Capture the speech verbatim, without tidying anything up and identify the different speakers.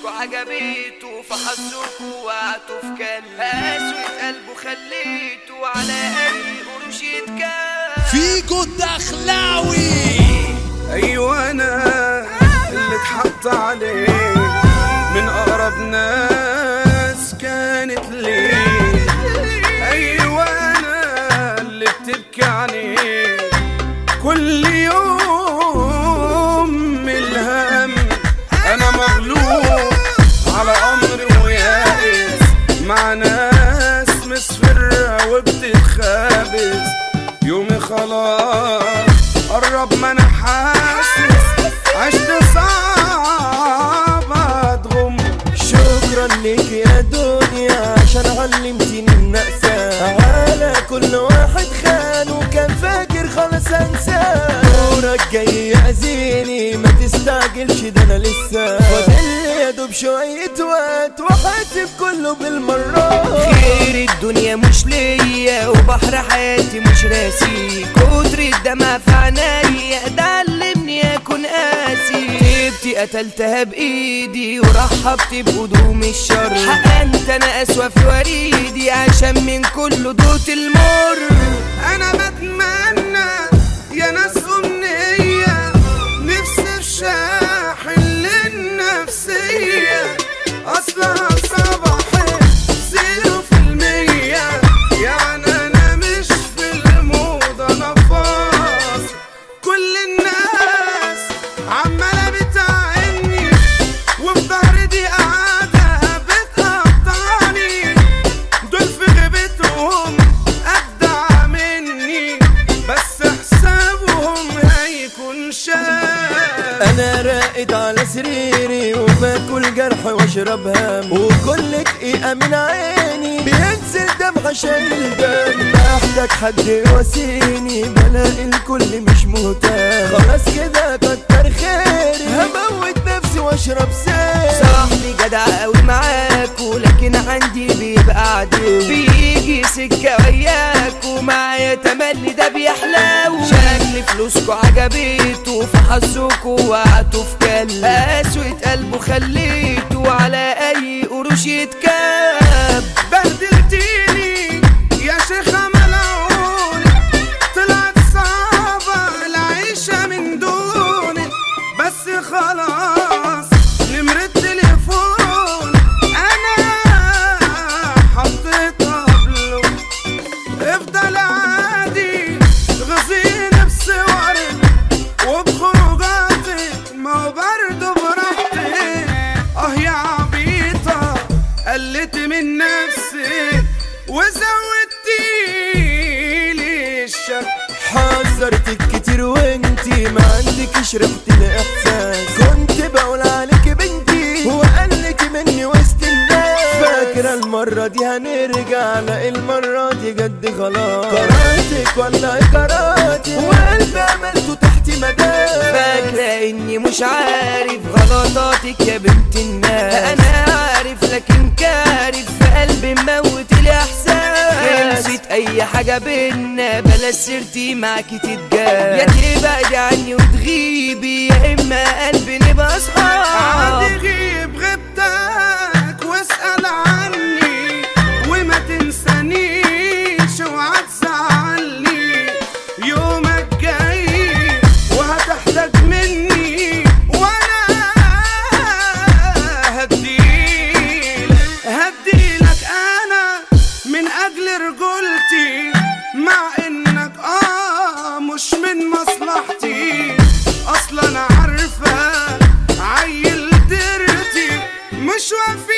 Speaker 1: فلوسكوا عجبيته فحظكوا وقعتوا في كلب قسوة قلبه خليته على اي قروش يتكلم
Speaker 2: فيكو الدخلاوي.
Speaker 3: ايوه انا اللي اتحط عليه من اقرب ناس كانت ليه. ايوه انا اللي بتبكي عليه كل يوم من الهم. انا مغلوب على امري ويائس مع ناس مصفرة وبتتخابس. يومي خلاص قرب ما انا حاسس عشت صعب اتغم.
Speaker 4: شكرا ليك يا دنيا عشان علمتني النقسة على كل واحد خان وكان فاكر خلاص انساه. دورك جاي يأذيني ما تستعجلش ده انا لسه فاضل يا دوب شوية وقت وحاسب كله بالمرات.
Speaker 1: خير الدنيا مش ليا وبحر حياتي مش راسي كتر الدمع في عينيا ده علمني اكون قاسي. تبتي قتلتها بايدي ورحبت بقدوم الشر حقنت انا اسوأ في وريدي عشان من كله دوت المر.
Speaker 3: انا بتمنى يا ناس امنية نفسي في شاحن للنفسية اصلها صباحي زيرو في المية. يعني انا مش في الموضة انا فاصل كل الناس عمالة بتعني وفي ظهري دي قاعدة بتقطعني. دول في غيبتهم أبدع مني بس حسابهم هيكون شاب.
Speaker 4: انا راقد على سريري وباكل جرح واشرب هم وكل دقيقة من عيني بينزل دمعة شايل دم. بحتاج حد يواسيني بلاقي الكل مش مهتم. خلاص كده كتر خيري هموت نفسي واشرب سير.
Speaker 1: صاحبي جدع قوي معاكوا لكن عندي بيبقى عدو بيجي سكة وياكوا معايا تملي ده بيحلو. شكل فلوسكوا عجبيته فحظكوا وقعتوا في كلب قسوة قلبه خليته على اي قروش يتكاب.
Speaker 3: بهدلتيني يا شيخة ملعون طلعت صعبة العيشة من دونك بس خلاص نمرة تليفون انا حطيتها بلو. افضل عادي غزيني بصورك وبخروجاتك ما هو برضه براحتك. اه يا عبيطة قلت من نفسك وزودتيلي الشك.
Speaker 4: حذرتك كتير وانتي ما عندكش ريحة الاحساس. كنت بقول عليك بنتي وقالك مني وسط الناس. فاكرة المرة دي هنرجع لا المرة دي جد خلاص. قراتك ولا قراتي وقلبي عملته تحت مدار.
Speaker 1: فاكرة اني مش عارف غلطاتك يا بنت الناس. انا عارف لكن كارف في قلبي موت الاحساس. خلصت اي حاجة بينا بلا سيرتي معاكي تتجاب. يا تبعدي عني وتغيبي يا اما قلبي نبقى اصحاب.
Speaker 3: عادي غيب غيبتك واسأل عني وما تنسانيش اوعى تزعلني. يومك جاي وهتحتاج مني وانا هديلك هديلك انا من اجل رجولتي مع انك اه مش من مصلحتي. اصلا انا عارفة عيل درتي مش وافي